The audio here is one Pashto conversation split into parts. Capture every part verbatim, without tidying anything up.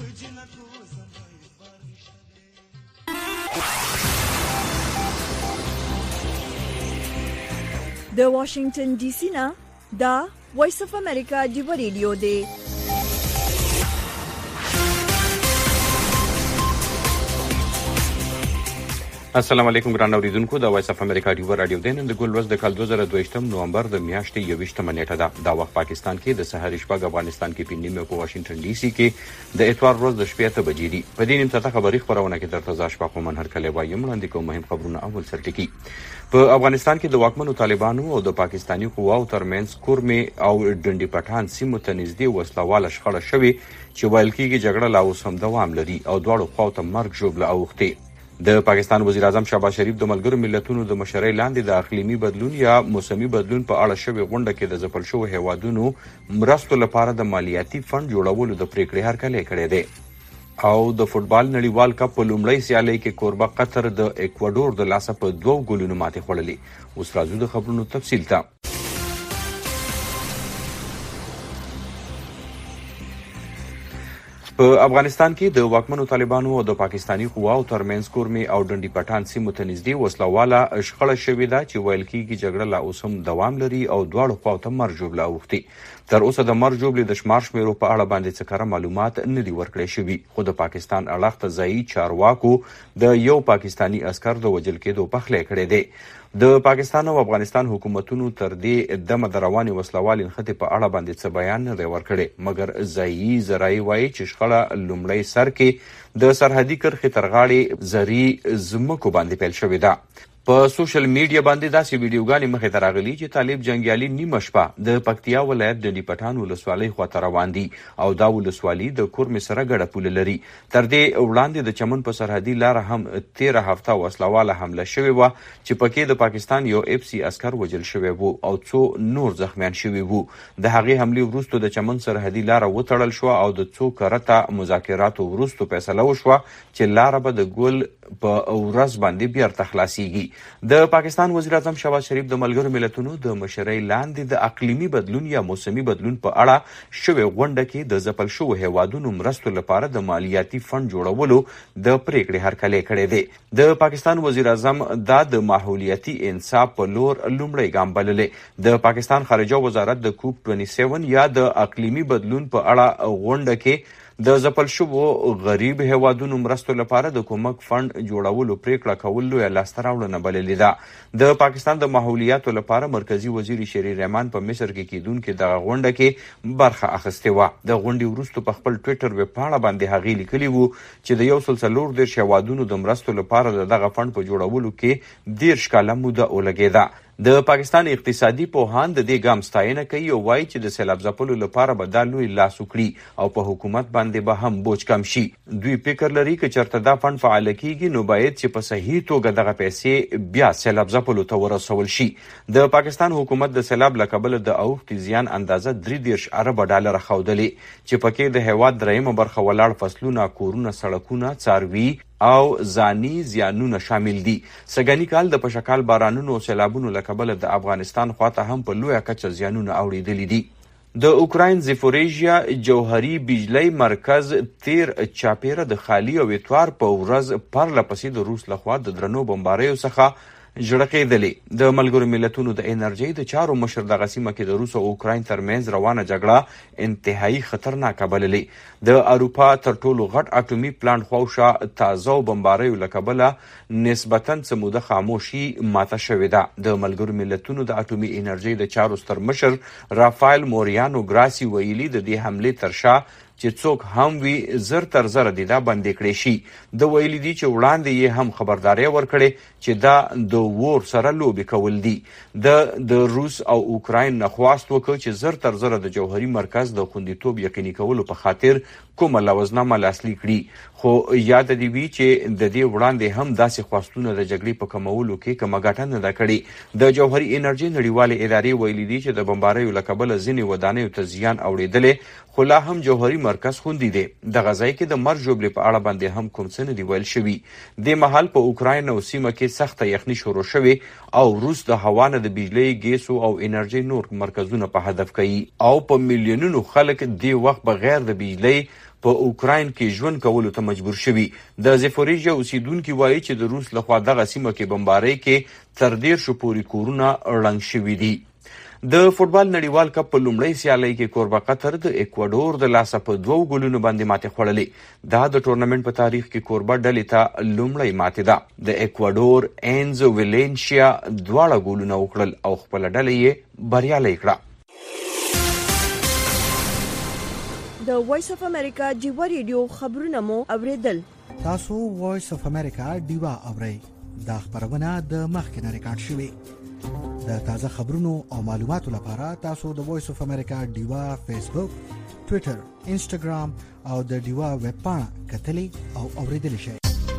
د واشنگټن ډي سي نه دا وایس اف امریکا دی ریډیو دی. السلام علیکم ګران اوریدونکو، د وایس اف امریکا دی رادیو دی نن د ګل ورځ د کال دوه زره دوه نومبر د میاشتې یوویشتمه نیټه ده. دا وخت پاکستان کې د سحر شپږ، افغانستان کې په نیمه په واشنگټن ډي سي کې د اتوار ورځ د شپې اته بجې دي. په دې نیمه ساعته خبري خبرونه کې درته ځا شپه کومن هر کله وایم وړاندې کوم مهم خبرونه. اول سرټکی په افغانستان کې د واکمنو طالبانو او د پاکستانی قواو ترمنځ کورمې او ډنډي پټان سیمو ته نږدې وسلواله شخړه شوې چې ویل کېږي جګړه لا اوس هم دوام لري او دواړو خواو ته مرګ ژوبله اوښتې. د پاکستان وزیر اعظم شهباز شریف د ملګرو ملتونو د مشرۍ لاندې د اقلیمي بدلون یا موسمي بدلون په اړه شوې غونډه کې د ځپل شوو هیوادونو مرستو لپاره د مالیاتي فنډ جوړولو د پریکړې هرکلی کړی دی. او د فوټبال نړیوال کپ په لومړۍ سیالۍ کې کوربه قطر د اکوادور د لاسه په دوو ګولونو ماتې خوړلې. اوس راځو د خبرونو تفصیل ته. په افغانستان کې د واکمنو طالبانو او د پاکستانی قواو ترمنځ کورمې او ډنډي پټان سیمو ته نږدې وسلواله شخړه شوې ده چې ویل کېږي جګړه لا اوس هم دوام لري او دواړو خواو ته مرګ ژوبله اوښتې. تر اوسه د مرګ ژوبلې د شمار شمیرو په اړه باندې څه کره معلومات نه دي ورکړی شوي، خو د پاکستان اړخ ته ځایي چارواکو د یو پاکستانی عسکر د وژل کېدو پخلی کړی دی. د پاکستان او افغانستان حکومتونو تر دې دمه د روانې وسلوالې نښتې په اړه باندې څه بیان نه دی ورکړی، مګر ځایي ذرایع وایي چې شخړه لومړی سر کې د سرحدي کرښې تر غاړې زرعي ځمکو باندې پیل شوې ده. په سوشل میډیا باندې داسې ویډیوګانې مخې ته راغلي چې طالب جنګیالي نیمه شپه د پکتیا ولایت ډنډي پټان ولسوالۍ خواته روان دي او دا ولسوالي د کورمې سره ګډه پوله لري. تر دې وړاندې د چمن په سرحدي لاره هم تیره هفته وسلواله حمله شوې وه چې پکې د پاکستان یو اف سی عسکر وژل شوی وو او څو نور زخمیان شوي وو. د هغې حملې وروسته د چمن سرحدي لاره وتړل شوه او د څو کرته مذاکراتو وروسته فیصله وشوه چې لاره به د ګل په ورځ باندې بیرته خلاصیږي. د پاکستان وزیر اعظم شهباز شریف د ملګرو ملتونو د مشرۍ لاندې د اقلیمي بدلون یا موسمي بدلون په اړه شوې غونډه کې د ځپل شوو هیوادونو مرستو لپاره د مالیاتي فنډ جوړولو د پریکړې هرکلی کړی دی. د پاکستان وزیر اعظم دا د ماحولیاتي انصاف په لور لومړی ګام بللی. د پاکستان خارجه وزارت د کوپ دوه سوه یا د اقلیمي بدلون په اړه غونډه کې د ځپل شوو غریب هیوادونو مرستو لپاره د کومک فنډ جوړولو پریکړه کول لویه لاسته راوړنه بللې ده. د پاکستان د ماحولیاتو لپاره مرکزی وزیر شری رحمان په مصر کې کیدونکې دغه غونډه کې برخه اخیستې وه. د غونډې وروسته په خپل ټویټر ویبپاڼه باندې هغې لیکلي وو چې د یو سل څلور دېرش هیوادونو د مرستو لپاره د دغه فنډ په جوړولو کې دېرش کاله موده ولګېده. د پاکستان اقتصادي پوهان د دې ګام ستاینه کوي او وایي چې د سیلاب ځپلو لپاره به دا لوی لاس وکړي او په حکومت باندې به هم بوج کم شي. دوی فکر لري که چېرته دا فنډ فعاله کیږي نو باید چې په صحیح توګه دغه پیسې بیا سیلاب ځپلو ته ورسول شي. د پاکستان حکومت د سیلاب له کبله د اوښتې زیان اندازه درې دېرش اربه ډالره ښودلې چې پکې د هیواد درېیمه برخه ولاړ فصلونه، کورونه، سړکونه، څاروي او ځاني زیانونه شامل دي. سږني کال د پشکال بارانونو او سیلابونو له کبله د افغانستان خواته هم په لویه کچه زیانونه اوړېدلي دي. د اوکراین زیپوریژیا جوهري بجلی مرکز تیر چاپیره د خالي او اتوار په ورځ پرله پسې د روس لخوا د درنو بمباریو څخه ژړقېدلې. د ملګرو ملتونو د انرژۍ د چارو مشر دغه سیمه کې د روس او اوکراین ترمنځ روانه جګړه انتهایی خطرناکه بللې. د اروپا تر ټولو غټ اټومي پلانټ خواوشا تازه بمباریو له کبله نسبتاً څه موده خاموشي ماته شوې ده. د ملګرو ملتونو د اټومي انرژۍ د چارو ستر مشر رافایل موریانو ګراسي ویلي د دې حملې تر شا چې څوک هم وي زر تر زره دې دا بندې کړی شي. د ویلي دي چې وړاندې یې هم خبرداری ورکړې چې دا د وور سره لوبې کول دي. د د روس او اوکراین نه خواست وکړ چې زر تر زره د جوهري مرکز د خوندیتوب یقیني کولو په خاطر کومه لوزنامه لاسلیک کړي، خو یاد دې وي چې د دې وړاندې هم داسې خواستونه د جګړې په کمولو کې کومه ګټه نه ده کړې. د جوهري انرژۍ نړیوالې ادارې ویلي دي چې د بمباریو له کبله ځینې ودانیو ته زیان اوړېدلی، خو لا هم جوهري مرکز خوندي دی. دغه ځای کې د مرګ ژوبلې په اړه باندې هم کوم څه نه دي ویل شوي. دې مهال په اوکراین او سیمه کې سخته یخني شروع شوې او روس د هوا نه د بجلۍ، ګیسو او انرژۍ نور مرکزونه په هدف کوي او په میلیونونو خلک دې وخت بغیر د بجلۍ په اوکراین کې ژوند کولو ته مجبور شوي. د زیفوریژیا اوسیدونکي وایي چې د روس لخوا دغه سیمه کې بمبارۍ کې تر دېرشو پورې کورونه ړنګ شوي دي. د فوټبال نړیوال کپ په لومړۍ سیالۍ کې کوربه قطر د ایکواډور د لاسه په دوو ګولونو باندې ماتې خوړلې. دا د ټورنمنټ په تاریخ کې کوربه ډلې ته لومړۍ ماتې ده. د ایکواډور اینز ویلینشیا دواړه ګولونه وکړل او خپله ډله یې بریالۍ کړه. د وایس اف امریکا ډیوا ریډیو خبرونه مو اوریدل. تاسو وایس اف امریکا ډیوا اورئ. دا خبرونه د مخکنه ریکارډ شوې. د تازه خبرونو او معلوماتو لپاره تاسو د وایس اف امریکا ډیوا فیسبوک، ټوئیټر، انسټاګرام او د ډیوا ویب پاڼه کتلی او اوریدلی شئ.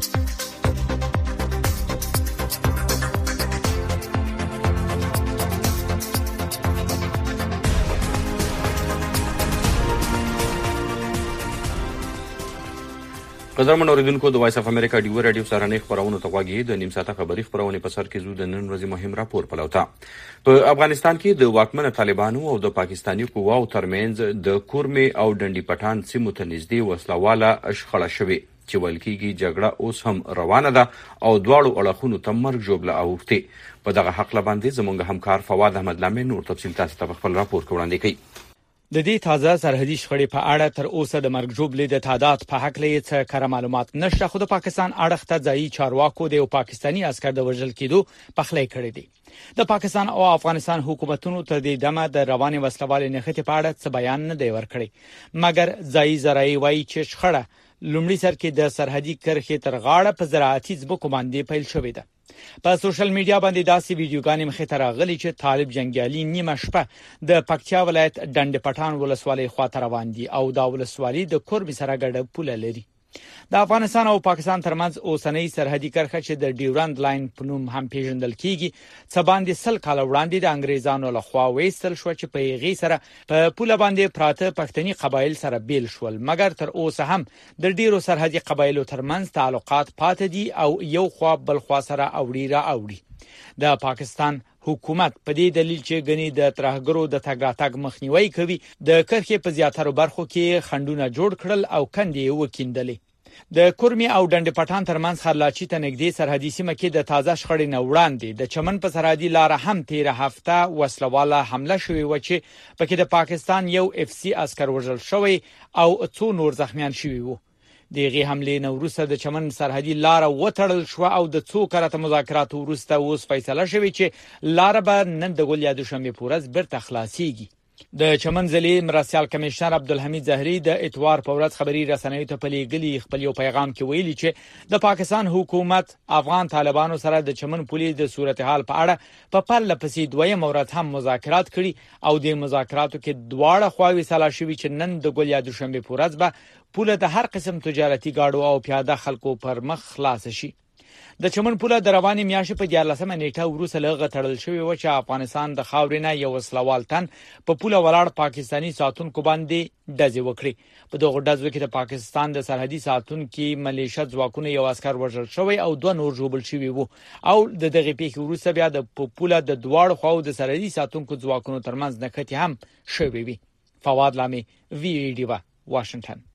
قدرمن اوریدونکو د وایس اف امریکا ډیوا رادیو سره خبرونه ته غواړي. د نیم ساعته خبري خبرونه په سر کې زو د نن ورځې مهم راپور پلوتا. په افغانستان کې د واکمن طالبانو او د پاکستاني قواو ترمنځ د کورمي او ډنډي پټان سیمو ته نږدې وسلواله شخړه شوې چې ویل کېږي جګړه اوس هم روانه ده او دواړو اړخونو ته مرګ ژوبله اوښتې. په دغه حق لباندې زموږ همکار فواد احمد لامه نور تفصیل تاسو ته خپل راپور وړاندې کوي. د دې تازه سرحدي شخړې په اړه تر اوسه د مرګ ژوبلې د تعداد په حق لې څه کره معلومات نشته، خو د پاکستان اړخ ته ځایي چارواکو د یو پاکستانی عسكر د وژل کېدو پخلی کړی دی. د پاکستان او افغانستان حکومتونو ته د دمه د رواني وسلوال نښتې په اړه څه بیان نه دی ورکړی، مګر ځایي ذرایع وایي چې شخړه لومړی سر کې د سرحدي کرښې تر غاړه په زراعتي ځمکو باندې پیل شوې ده. په سوشل میډیا باندې داسې ویډیوګانې مخې ته راغلي چې طالب جنگیالي نیمه شپه د پکتیا ولایت ډنډ پټان ولسوالۍ خواته روان دي او دا ولسوالۍ د کوربي سره ګډه پوله لري. د افغانستان او پاکستان ترمنځ اوسنۍ سرحدي کرښه چې د ډیورند لاین په نوم هم پیژندل کیږي څه باندې سل کال وړاندې د انګریزانو لخوا وېستل شو چې په هغې سره په پوله باندې پراته پښتني قبایل سره بیل شول، مګر تر اوسه هم د ډیرو سرحدي قبایلو ترمنځ تعلقات پاتې دي او یو خوا بل خوا سره اوړي را اوړي. د پاکستان حکومت په دې دلیل چې غني د ترهګرو د تګ راتګ مخنیوي کوي د کرښې په زیاتره برخو کې خندونه جوړ کړل او کندې وکیندلې. د کورمي او ډنډ پټان ترمنځ خرلاچی ته نږدې سرحدي سیمه کې د تازه شخړې نه وړاندې د چمن په سرحدي لار هم تیر هفته وسلواله حمله شوې و چې پکې د پاکستان یو اف سی عسكر وژل شوی او څو نور زخمیان شوي وو. دغه حمله نو وروسته د چمن سرحدي لار وټړل شو او د څو کرته مذاکرات وروسته اوس فیصله شوې چې لار به نن د ګل یاد شنبه پورز برته خلاصيږي. د چمن ضلع مرستيال کمشنر عبدالحمید زهري د اتوار په ورځ خبري رسنیو ته په لېږلي خپل یو پیغام کې ویلي چې د پاکستان حکومت افغان طالبانو سره د چمن پولې د صورتحال په اړه په پرله پسې دویم ورځ هم مذاکرات کړي او د مذاکراتو کې دواړه خواوې سلا شوي چې نن د ګل یاد شنبه پورز به پوله د هر قسم تجارتي گاډو او پیاده خلکو پر مخ خلاص شي. د چمن پوله د رواني میاشتې په دیارلسمه نیټه وروسته لغه تړل شوی و چې افغانستان د خاورینه یو وسلوال تن په پوله ولاړ پاکستانی ساتونکو باندې ډزې وکړي. په دغه ډزو کې د پاکستان د سرحدي ساتونکو ملیشیا ځواکونو یو عسكر وژل شوی او دوه نور ژوبل شوي وو او د دغه پیښې وروسته بیا د پوله د دواړو خواو د سرحدي ساتونکو ځواکونو ترمنځ نښتې هم شوې وي. فواد لامي وی ډیوا واشنگټن.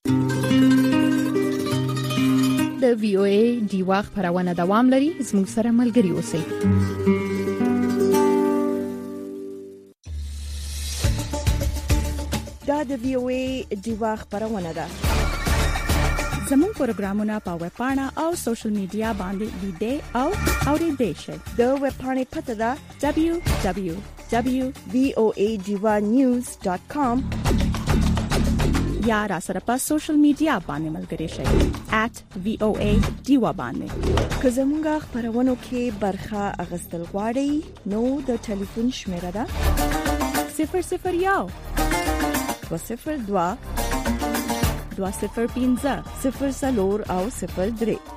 د وی او ای ډیوا خبرونه دوام لري، زموږ سره ملګري اوسئ. دا د وی او ای ډیوا خبرونه ده. زموږ پروګرامونه په ویب پاڼه او سوشل میډیا باندې لیدئ او اوریدئ شئ. د ویب پاڼې پته ده دبلیو دبلیو دبلیو ډاٹ وی او ای ډیوا نیوز ډاٹ کام یا را سره په سوشل میډیا باندې ملګري شئ ایٹ وی او ای ډیوا باندې. که زموږ خبرونو کې برخه اخیستل غواړئ نو د ټلیفون شمیره ده صفر صفر یو دو صفر دو دو صفر پنځه صفر څلور او صفر درې.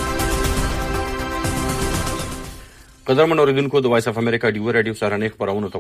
قدرمن اوریدونکو د وایس اف امریکا ډیوا رادیو سره خبرونه ته غواړي.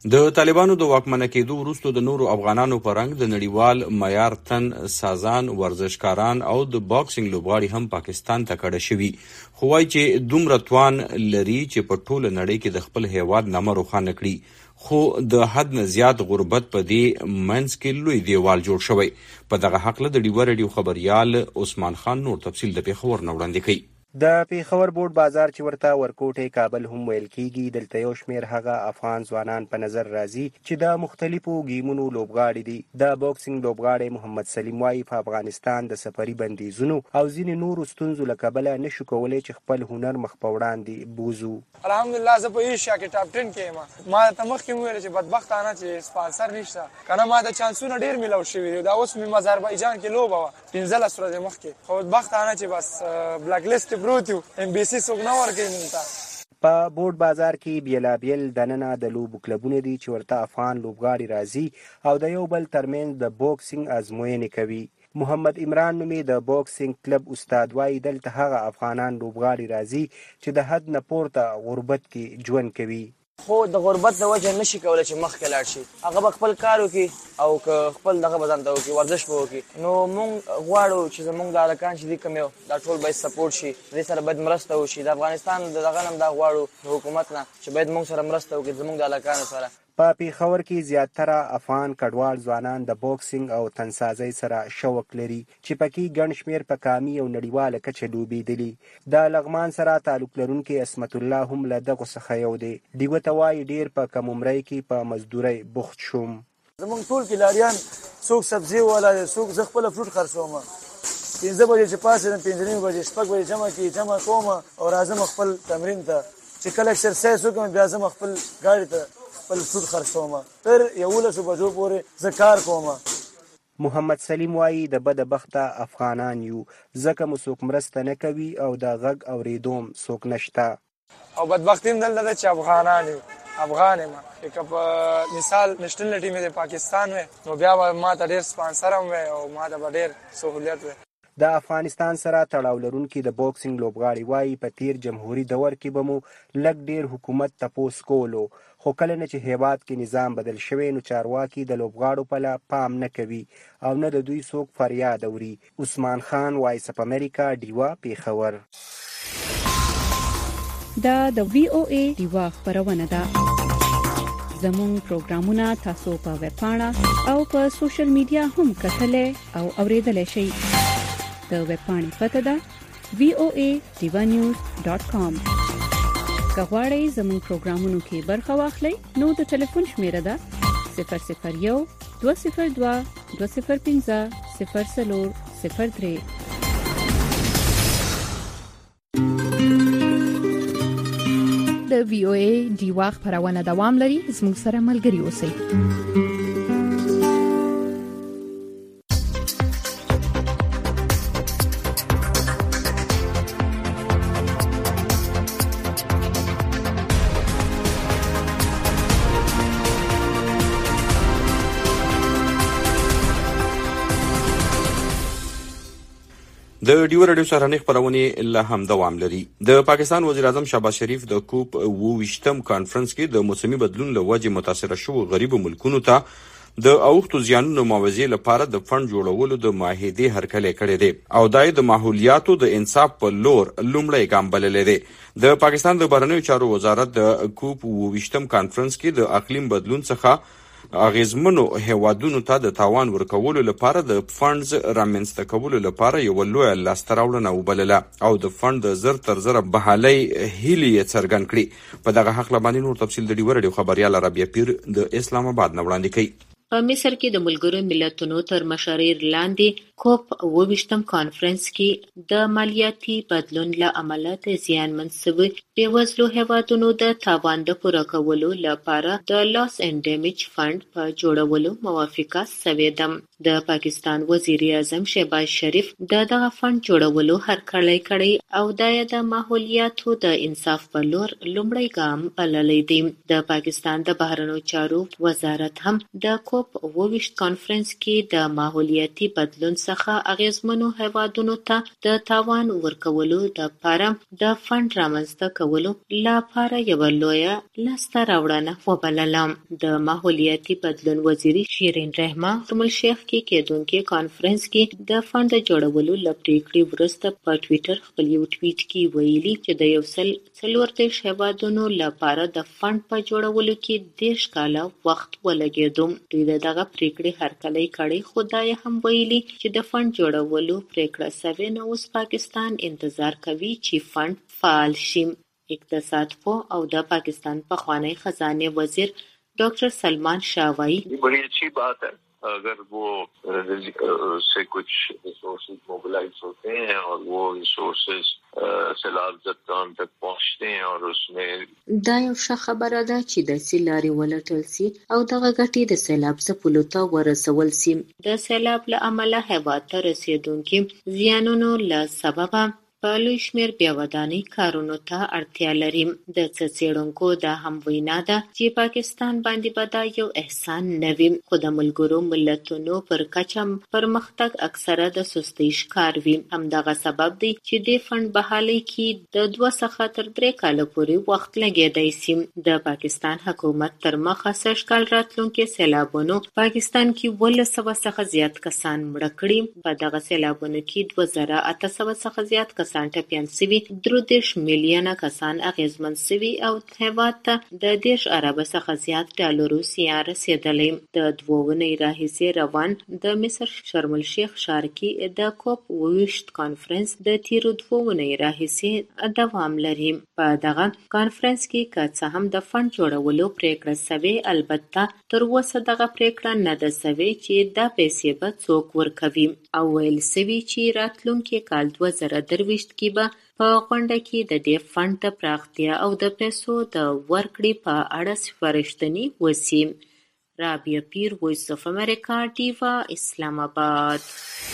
د طالبانو د واکمنه کېدو وروسته د نورو افغانانو په رنګ د نړیوال معیار تن سازان، ورزشکاران او د باکسینګ لوبغاړي هم پاکستان ته کډه شوي، خو وایي چې دومره توان لري چې په ټوله نړۍ کې د خپل هیواد نامه روښانه کړي، خو د حد نه زیات غربت په دې منځ کې لوی دیوال جوړ شوی. په دغه هکله د ډیوه رادیو خبریال عثمان خان نور تفصیل د پیښور نه وړاندې کوي. د پیښور بورډ بازار چې ورته ورکوټې کابل هم ویل کیږي، دلته یو شمیر هغه افغان ځوانان په نظر راځي چې د مختلفو گیمونو لوبغاړي دي. د باکسینګ لوبغاړي محمد سلیم وایي په افغانستان د سفري بندیزونو او ځینې نورو ستونزو له کبله نشو کولی چې خپل هنر مخ په وړاندې بوزو. الحمدلله زه په ایشیا کې ټاپ ټن کې یم. ما ته مخکې ویل چې بدبختانه چې سپانسر نشته، کنه ما د چانسونه ډیر میلاو شوي دي. دا اوس مې آذربایجان کې لوبه وه پنځلس ورځې مخکې، خو بدبختانه چې بس بلاک لیست پروت یو، ام بي سي څوک نه ورکوي موږ ته. په بورډ بازار کې بیلابیل دننه د لوبو کلبونه دي چې ورته افغان لوبغاړي راځي او د یو بل ترمنځ د بوکسینګ ازموینې کوي. محمد عمران نومي د بوکسینګ کلب استاد وایي دلته هغه افغانان لوبغاړي راځي چې د حد نه پورته غربت کې ژوند کوي، خو د غربت د وجه نشي کولای چې مخکې لاړ شي. هغه به خپل کار وکړي او که خپل دغه به ځان ته وکړي، ورزش به وکړي. نو موږ غواړو چې زموږ د هلکان چې دي کوم یو دا ټول باید سپورټ شي، دې سره باید مرسته وشي. د افغانستان د دغه نه هم دا غواړو د حکومت نه چې باید موږ سره مرسته وکړي زموږ د هلکانو سره. په پیښور کې زیاتره افغان کډوال ځوانان د بوکسینګ او تنسازۍ سره شوق لري چې پکې ګڼ شمېر په قامي او نړیواله کچه لوبېدلي. د لغمان سره تعلق لرونکي اسمت الله هم له دغو څخه یو دی. ډیوه ته وایي ډېر په کم عمرۍ کې په مزدورۍ بوخت شوم. زموږ ټول کې لاریان څوک سبزي والا دی، څوک زه خپله فروټ خرڅوم. پنځه بجې چې پاڅېدم پنځه نیمې بجې شپږ بجې جمع کړي جمع کوم او راځم خپل تمرین ته، چې کله اکسرسایز وکړم بیا ځم خپل ګاډي ته خپل فروټ خرڅوم، تر یولسو بجو پورې زه کار کوم. محمد سلیم وایي د بده بخته افغانان یو، ځکه مو څوک مرسته نه کوي او د غږ اورېدوم څوک نشته. او بدبختي هم دلته ده چې افغانان یو، افغان یم. که په مثال نشنل ټیم د پاکستان وی نو بیا به ما ته ډېر سپانسر هم وی او ما ته به ډېر سهولیت وی. د افغانستان سره تړاو لرونکي د بوکسینګ لوبغاړي وایي په تیر جمهوري دور کې به مو لږ ډېر حکومت تپوس کولو، خو کله نه چې هیواد کې نظام بدل شوی نو چارواکي د لوبغاړو په لا پام نه کوي او نه د دوی څوک فریاد اوري. عثمان خان، وایس اف امریکا، ډیوه، پیښور. دا د وی او ای ډیوه خبرونه ده. زموږ پروګرامونه تاسو په ویب پاڼه او په سوشل میډیا هم کتلای او اوریدلای شئ. د ویب پاڼې پته ده وی او ای ډیوه نیوز ډاټ کام. که غواړئ زموږ پروګرامونو کې برخه واخلئ نو د ټلیفون شمیره ده صفر صفر یو دوه صفر دوه دوه صفر پنځه صفر څلور صفر درې. د وی او ای ډیوه خبرونه دوام لري، زموږ سره ملګري اوسئ. د ډیوه رادیو سهارنۍ خبرونه لا هم دوام لري. د پاکستان وزیر اعظم شهباز شریف د کوپ اوویشتم کانفرنس کې د موسمي بدلون له وجې متاثره شوو غریبو ملکونو ته د اوښتو زیانونو موازی لپاره د فند جوړولو د معاهدې هرکلی کړی دی او دا د ماحولیاتو د انصاف په لور لومړی ګام بللی دی. د پاکستان د بهرنیو چارو وزارت د کوپ اوویشتم کانفرنس کې د اقلیم بدلون څخه اغیزمنو هیوادونو ته د تاوان ورکولو لپاره د فندز رامنځته کولو لپاره یو لویه لاسته راوړنه وبلله او د فند د زر تر زره بحالۍ هیلې یې څرګند کړي. په دغه هکله باندې نور تفصیل د ډیوه رادیو خبریال رابعه پیر د اسلام آباد نه وړاندې کوي. په مصر کې د ملګرو ملتونو تر مشرۍ لاندې کوپ اوویشتم کانفرنس کې د مالیاتي بدلون له امله د زیانمن شوي بېوزلو هیوادونو د تاوان د پوره کولو لپاره د لاس اینډ ډیمیج فند په جوړولو موافقه شوې ده. د پاکستان وزیر اعظم شهباز شریف د دغه فند جوړولو هرکلی کړی او دا یې د ماحولیاتو د انصاف په لور لومړی ګام بللی دی. د پاکستان د بهرنیو چارو وزارت هم د کوپ اوویشت کانفرنس کې د ماحولیاتي بدلون څخه اغیزمنو هیوادونو ته د تاوان ورکولو لپاره د فند رامنځته کولو لپاره یو لویه لاسته راوړنه وبلله. د ماحولیاتي بدلون وزیر شیرین رحمان شرم الشیخ کې کېدونکي کانفرنس کې د فند جوړولو لپاره وروسته په ټویټر خپل یو ټویټ کې ویلي چې د یو سل څلور دیرش هیوادونو لپاره د فند په جوړولو کې دیرش کاله وخت ولګېدو. دوی د دغه پریکړې هرکلی کړی، خو دا یې هم ویلي چې د فند جوړولو پریکړه سوې نه. اوس پاکستان انتظار کوي چې فند فعال شي. اقتصاد پوه او د پاکستان پخوانی خزانه وزیر ڈاکٹر سلمان شاہ وایي بڑی اچھی بات ہے اگر وہ سے کچھ ریسورسز موبلائز ہوتے ہیں اور وہ ریسورسز سیلاب زدگان تک پہنچتے ہیں اور اس میں دا یو ښه خبره ده چې د سیلاري ولټل سي او دغه ګټې د سیلاب څپلو ته ورسول سي. د سیلاب له امله هیواد ته رسیدونکي زیانونو له سببه په لوی شمېر بیاودانۍ کارونو ته اړتیا لري. د څه څېړونکو دا هم وینا ده چې پاکستان باندې به دا یو احسان نه وي، خو د ملګرو ملتونو پر کچه پرمختګ اکثره د سستۍ ښکار وي. همدغه سبب دی چې د فند بحالۍ کې د دوه څخه تر درې کاله پورې وخت لګېدی سي. د پاکستان حکومت تر مخه سږ کال راتلونکي سیلابونو پاکستان کې اوولس سوه څخه زیات کسان مړه کړي. په دغه سیلابونو کې دوه زره اته سوه څخه زیات کسان ټپیان سوي، درې دېرش میلیونه کسان اغیزمن سوي او هیواد ته د دېرش اربه څخه زیات ډالرو زیان رسېدلی. د دوه اونۍ راهیسې روان د مصر شرم الشیخ ښار کې د کوپ اوه ویشت کانفرنس د تیرو دوه اونۍ راهیسې دوام لري. په دغه کانفرنس کې که څه هم د فند جوړولو پریکړه سوې، البته تر اوسه دغه پریکړه نه ده سوې چې دا پیسې به څوک ورکوي، او ویل سوي چې راتلونکي کال دوه زره درویشت کې به په غونډه کې د دې فند د پراختیا او د پیسو د ورکړې په اړه سپارښتنې وشي. رابعه پیر، وایس اف امریکا، ډیوا، اسلام آباد.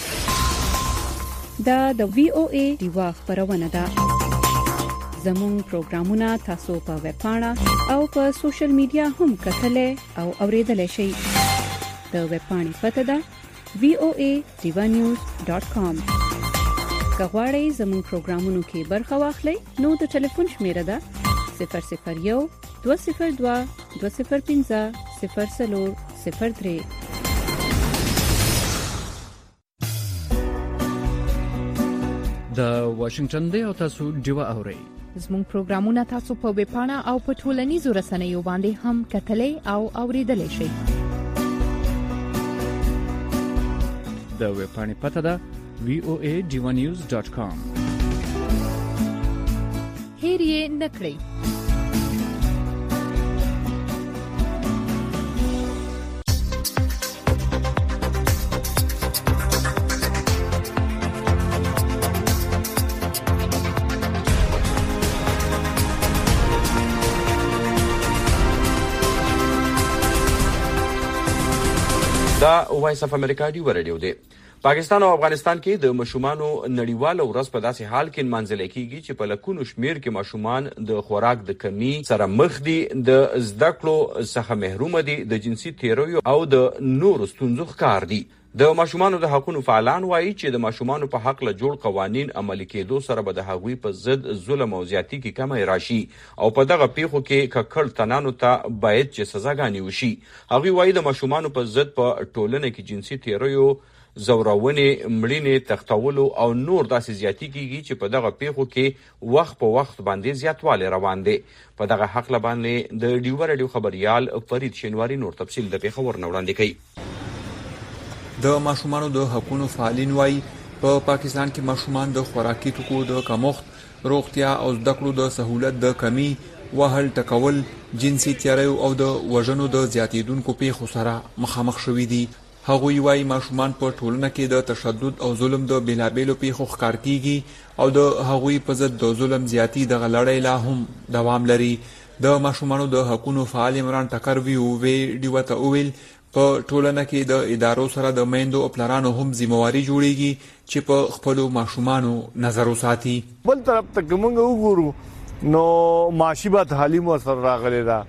دا د وی او ای ډیوا خبرونه ده. زموږ پروګرامونه تاسو په ویب پاڼه او په سوشل میډیا هم کتلای او اوریدلای شئ. د ویب پاڼې پته ده وی او ای ډیوا نیوز ډاټ کام. که غواړئ زموږ پروګرامونو کې برخه واخلئ نو د ټلیفون شمیره ده صفر صفر یو دوه صفر دوه دوه صفر پنځه صفر څلور صفر درې. د واشنگټن دی او تاسو ډیوا اورئ. زموږ پروګرامونه تاسو په ویب پاڼه او په ټولنیزو رسنیو باندې هم کتلای او اوریدلای شئ. د ویب پاڼې پته ده وی او ای ډیوا نیوز ډاټ کام. هیر یې نکړئ. دا وایس اف امریکا دی ورډیو دی. پاکستان او افغانستان کې د ماشومانو نړیواله ورځ په داسې حال کې منځل کېږي چې په لکونو شمیر کې ماشومان د خوراک د کمی سره مخ دي، د زده کړو څخه محروم دي، د جنسي تیرویو او د نورو ستونزو ښکار دي. د ماشومانو د حقوقو فعالان وایي چې د ماشومانو په حق له جوړ قوانین عملي کېدو سره به د هغوی په ضد ظلم او زیاتی کې کمی راشي او په دغه پیښو کې ککړ تنانو ته باید چې سزاګانې وشي. هغوی وایي د ماشومانو په ضد په ټولنه کې جنسي تیرویو، زورونې، مړینې، تختولو او نور داسې زیاتی کیږي چې په دغه پیښو کې وخت په وخت باندې زیاتوالی روان دی. په دغه حق باندې د ډیوا رادیو خبريال فرید شینواری نور تفصیل د پیښور نه وړاندې کوي. د ماشومانو د حقوقو فعالین وایي په پا پاکستان کې ماشومان د خوراکي توکو د کمښت، روغتیا او زده کړو د سہولت د کمی، وهل ټکول، جنسي تیریو او د وژنو د زیاتیدونکو پیښو سره مخامخ شوي دي. هغوی وایي ماشومان په ټولنه کې د تشدد او ظلم د بیلابیلو پیښو ښکار کیږي او د هغوی په ضد د ظلم زیاتی د لړۍ لا هم دوام لري. د ماشومانو د حقوقو فعال عمران ټکر وی او وی ډیوا ته ویل په ټولنه کې د ادارو سره د میندو او پلارانو هم ذمہواری جوړیږي چې په خپل ماشومانو نظر وساتي. بل طرف ته کومه وګورو نو معاشي به تعلیم سره راغلی دا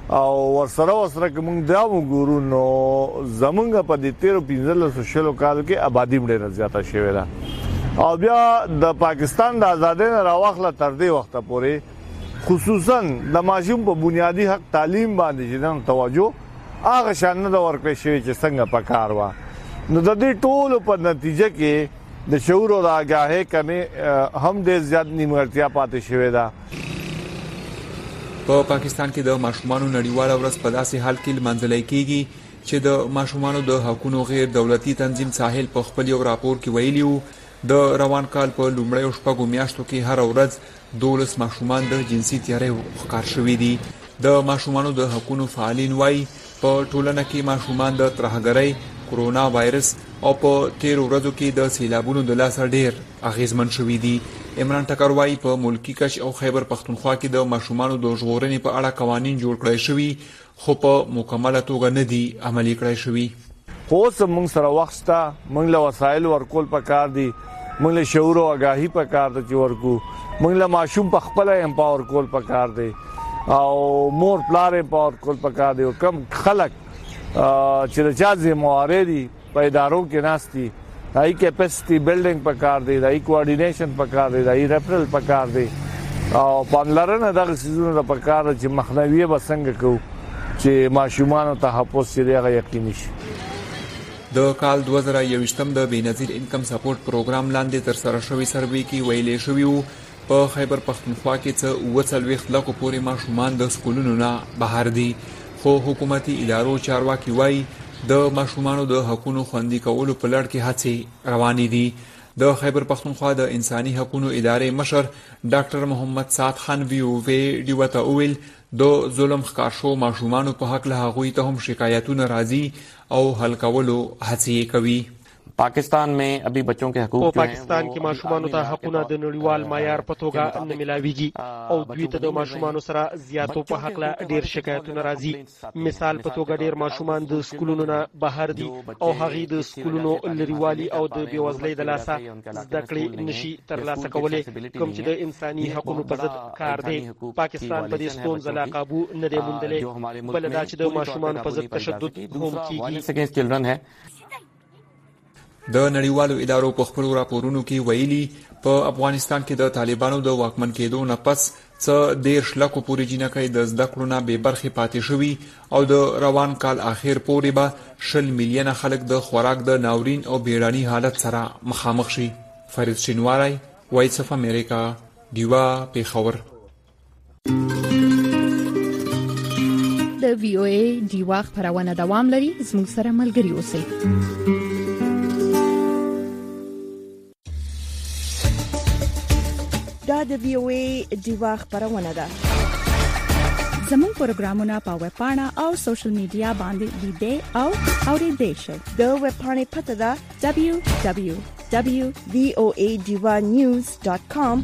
او ورسره ورسره کوم دا وګورو نو زمونږ په دې تیرو پنځلسو شلو کال کې آبادی ډېره زیاته شوې ده او بیا د پاکستان د آزادۍ نه راوخله تر دې وخته پورې خصوصا د ماشوم په بنیادی حق تعلیم باندې چې توجه هغه شان نه ورکړی شوی چې څنګه پکار و نو د دې ټولو په نتیجه کې د شعور او آگاهۍ کمی هم ډېر زیات نیمګړتیا پاتې شوې ده. په پاکستان کې د ماشومانو نړیواله ورځ په داسې حال کې لمانځل کېږي چې د ماشومانو د حقوقو غیر دولتي تنظیم ساحل په خپل یو راپور کې ویلي وو د روان کال په لومړیو شپږو میاشتو کې هر ورځ دولس ماشومان د جنسي تیارۍ ښکار شوي دي. د ماشومانو د حقوقو فعالین وایي په ټولنه کې ماشومان د ترهګرۍ، کورونا وایرس او په تیرو ورځو کې د سیلابونو د لاسه ډېر اغیزمن شوي دي. عمران ټکر وایي په ملکی کچ او خیبر پختونخوا کې د ماشومانو د ژغورنې په اړه قوانین جوړ کړای شوي خو په مکمله توګه نه دي عملي کړای شوي. خو موږ سره وخت شته، موږ له وسایل ورکول پکار دي، موږ له شعور او آگاهی پکار دي چې ورکو، موږ له ماشوم په خپل امپاور کول پکار دي او مور پلار امپاور کول پکار دي او کم خلک چې د چا ذمہواري دي په ادارو کې ناشتي دای کیپاسټي بلډینګ پکار دی، دای کوارډینیشن پکار دی، دای ریفرل پکار دی او پاملرنه دغه سيزونه پکار چې مخنیوي بسنګ کو چې ماشومان ته تحفظ لري یقیني شي. د کال دوه زره یوویشتم د بېنظیر انکم سپورټ پروګرام لاندې تر سره شوی سروې کې ویلې شوی وو په خیبر پختونخوا کې څه اووه څلوېښت لکو پورې ماشومان د سکولونو نه بهر دي خو حکومتي ادارو چارواکي وایي د ماشومانو د حقوقو خوندي کولو په لړ کې هڅې روانې دي. د خیبر پختونخوا د انساني حقوقو ادارې مشر ډاکټر محمد سعد خان وی او وی ډیو ته ویل د ظلم ښکار شو ماشومانو په حق له هغوی ته هم شکایتونه راځي او حل کولو هڅې کوي. पाकिस्तान में अभी बच्चों के हकूक په پاکستان کې ماشومانو ته حقونه د نړیوال معیار په توګه نه ملاويږي او دوی ته د ماشومانو سره زیاتو په حق له ډیر شکایتونه راځي. مثال په توګه ډیر ماشومان د سکولونو نه بهر دي او هغه د سکولونو لريوالي او د بیوزلۍ د لاسه زده کړې نشي ترلاسه کولای کوم چې د انساني حقوقو په ضد کار دی. پاکستان په دې ستونزه لا قابو نه دی موندلې بل دا چې د ماشومان په ضد تشدد هم کیږي. د نړیوالو ادارو په خپل راپورونو کې ویلي په افغانستان کې د طالبانو د واکمن کېدو نه پس څه دېرش لکو پورې جنکۍ د زده کړو نه بې برخې پاتې شوي او د روان کال اخر پورې به شل میلیونه خلک د خوراک د ناورین او بیړني حالت سره مخامخ شي. فرید شینواری، وایس اف امریکا، ډیوا، پیښور. د وی او ای ډیوا خبرونه دوام لري، زموږ سره ملګري اوسئ. دا د وی او ای ډیوا خبرونه ده. زموږ پروګرامونه په ویب پاڼه او سوشل میډیا باندې لیدئ او اوریدئ شئ. د ویب پاڼې پته ده دبليو دبليو دبليو ډاٹ وی او ای ډیوا نیوز ډاٹ کام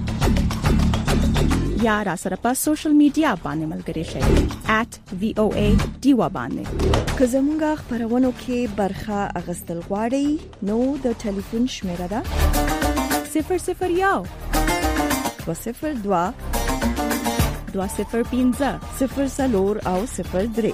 یا را سره په سوشل میډیا باندې ملګري شئ ایٹ وی او ای ډیوا باندې. که زموږ خبرونو کې برخه اغستل غواړئ نو د ټلیفون شمیره ده صفر صفر یو دو صفر دوا دو صفر پنځه صفر څلور او صفر درې.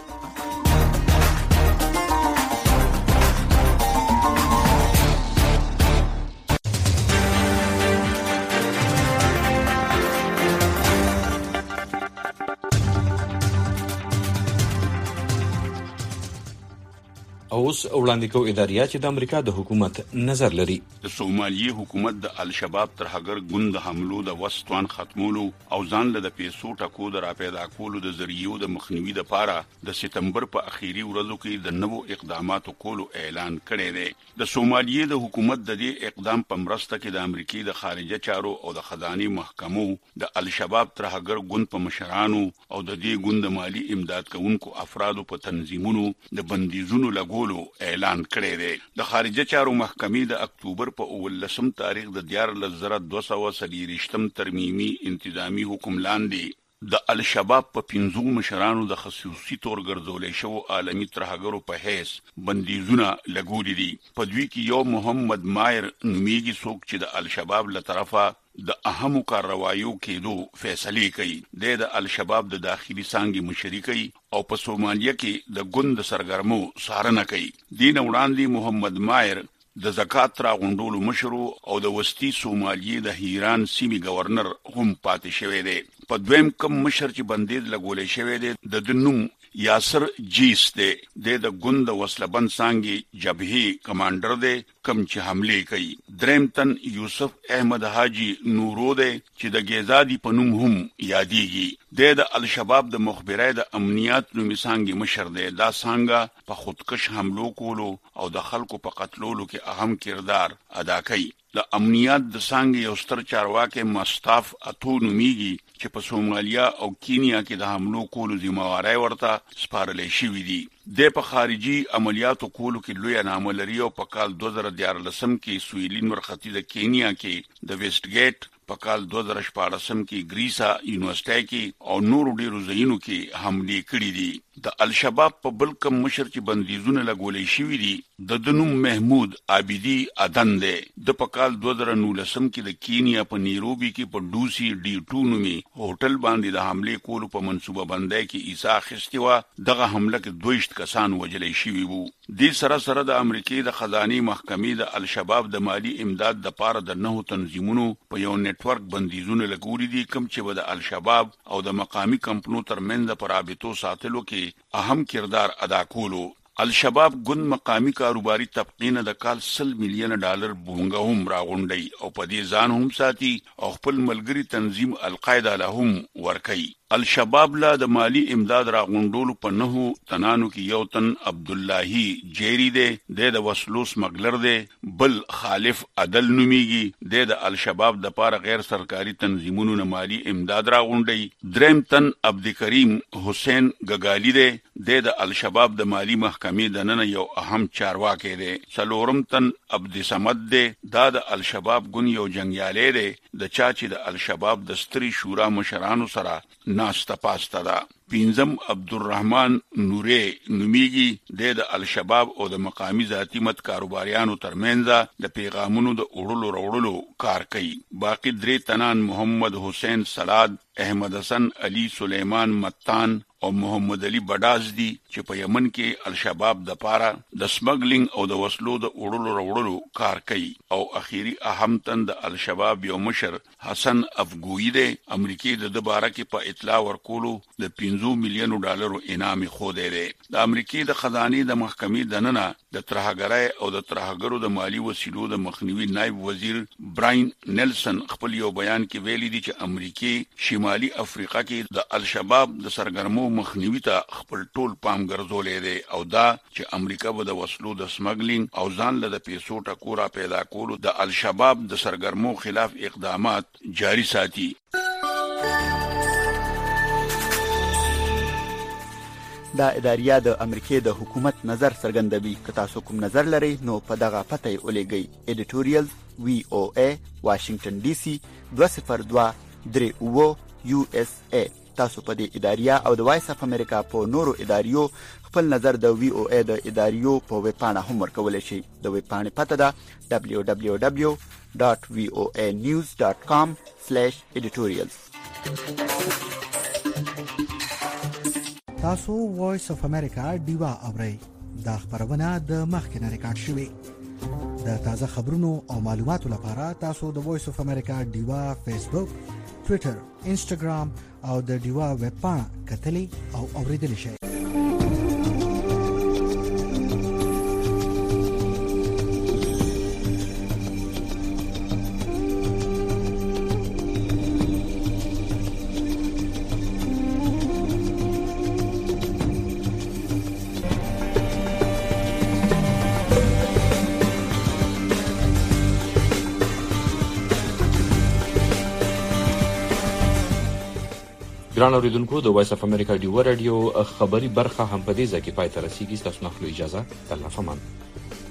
اوس وړاندې کوو ادارې چې د امریکا د حکومت نظر لري. د سومالي حکومت د الشباب ترهګر ګوند د حملو د وسوان ختمولو او ځان له د پیسو ټکو د راپیدا کولو د ذریعو د مخنیوي لپاره د سپتمبر په اخیری ورځو کې د نوو اقداماتو کولو اعلان کړی دی. د سومالي د حکومت د دې اقدام په مرسته کې د امریکای د خارجه چارو او د خزاني محکمو د الشباب ترهګر ګوند په مشرانو او د دې ګوند مالی امداد کوونکو افرادو په تنظیمونو د بندیزونو لګو اعلان کړی دی. د خارجه چارو محکمې د اکتوبر په اولسم تاریخ د دیارلس زره دوه سوه څلېرویشتم ترمیمي انتظامی حکم لاندې د الشباب په پنځو مشرانو د خصوصي تور ګرځولې شو عالمي ترهګرو په حیث بندیزونه لګولې دي. په دوی کې یو محمد مایر نومیږي څوک چې د الشباب له طرفه د اهمو کاروایو کېدو فیصله کوي. د الشباب د داخلي څانګې مشري کوي او په سومالیا کې د ګوند سرګرمو څارنه کوي. دین وړاندې محمد مایر د زکات را غونډولو مشرو او د وسطي سومالیې د هیران سیمې گورنر هم پاتې شوی دی. په دویم کم مشر چې بندیز لګولې شوی دی د دنوم یاسر جیس دی. د ګوند وسلبند څانګې جبهې کمانډر دی کم چې حمله کوي. دریم تن یوسف احمد حاجی نورو دی چې د گیزادي په نوم هم یادېږي. د الشباب د مخبرای د امنیت نومي څانګې مشر دی. دا څانګه په خودکش حملو کولو او د خلکو په قتلولو کې اهم کردار ادا کوي. د امنیت د څانګې یو ستر چارواکي مستاف اتو نومیږي چې په سومالیا او کینیا کې د حملو کولو ذمہواری ورته سپارلې شوې دي. د په خارجي عملیاتو کولو کې لوی نامه لري او په کال دوه زره دیارلسم کې سویلین ورختي د کینیا کې د ویسټ ګیټ، په کال دوه زره شپاړسم کې ګریسا یونیورسيټي کې او نورو ډیرو ځایونو کې حملې کړې دي. د الشباب په بل کم مشر چې بندیزونه لګولې شوې دي د دنوم محمود عابدی ادن دی. د په کال دوه زره نولسم کې د کینیا په نیروبي کې په ډوسی ډي ټو نومي هوټل باندې د حملې کولو په منصوبه بندۍ کې عیسی اخیستي و. دغه حمله کې دویشت کسان وژل شوي وو. د سره سره د امریکای د خزاني محکمې د الشباب د مالی امداد د پاره د نهو تنظیمونو په یو نتورک بندیزونه لګولې دي کوم چې د الشباب او د مقامی کمپنیو ترمنځ په رابطو ساتلو کې اهم کردار ادا کولو. الشباب ګوند مقامی کاروباري طبقې د کال سل میلیون ډالر بونګه هم راغونډي او په دې ځان هم ساتي او خپل ملګری تنظیم القاعده له هم ورکي. الشباب لا د مالی امداد را غونډولو په نهو تنانو کې یو تن عبد الله جيري دی. د وسلو سمګلر دی. بل خالف عدل نوميږي. د الشباب د پاره غیر سرکاري تنظیمونو نه مالی امداد را غونډي. دریم تن عبد کریم حسین غغالی دی. د الشباب د مالی محکمې د نن یو اهم چارواکي دی. څلورم تن عبد صمد دی. دا د الشباب ګون یو جنگیالی دی د چا چې د الشباب د ستري شورا مشرانو سره ناستا پاستا دا. پینزم عبدالرحمن نوری نومیږي. د الشباب او د مقامی ذاتی مت کاروباریانو ترمنځ د پیغامونو د اورلو راوړلو کار کوي. باقی درې تنان محمد حسین سلاد، احمد حسن علی سلیمان متان او محمد علی بډاز دي چې په یمن کې الشباب د پاره د سمګلینګ او د وسلو د اورلو راوړلو کار کوي. او اخیری اهم تن د الشباب یو مشر حسن افګوی دی. امریکای د دباره کې په اطلاع ورکولو د پنځه میلیون ډالرو انعام خو دی. د امریکای د خزاني د محکمې د ننه د ترهګرۍ او د ترهګرو د مالی وسیلو د مخنیوي نائب وزیر براین نیلسن خپل یو بیان کې ویلي دي چې امریکای شمالي افریقا کې د الشباب د سرګرمو مخنیوي ته خپل ټول پام ګرځولې دی او دا چې امریکا به د وسلو د سمګلینګ او ځان له د پیسو ټکورا پیدا کولو د الشباب د سرګرمو خلاف اقدامات جاری ساتي. دا اداریه د امریکای د حکومت نظر څرګندوي. که تاسو کوم نظر لرئ نو په دغه پته یې ولېږئ. ایډیټوریال وی او ای واشنگټن ډي سي دوه صفر دوه درې اوه یو اس ای. تاسو په دې اداریه او د وایس اف امریکا په نورو اداریو خپل نظر د وی او ای د اداریو په ویب پاڼه هم ورکولی شئ. د ویب پاڼې پته ده دبلیو دبلیو دبلیو ډاټ وی او ای نیوز ډاټ کام سلیش ایډیټوریالز. تاسو وایس اف امریکا ډیوا اورئ. دا خبرونه د مخکنه ریکارډ شوې. د تازه خبرونو او معلوماتو لپاره تاسو د وایس اف امریکا ډیوا فیسبوک، ټوئیټر، انسټاګرام او د ډیوا ویب پاڼه کتلی او اوریدلی شئ. ګران اوریدونکو، د وایس اف امریکا ډیوا رادیو خبري برخه هم په دې ځای کې پای ته رسیږي. تاسو نه خلو اجازه. الله فمان.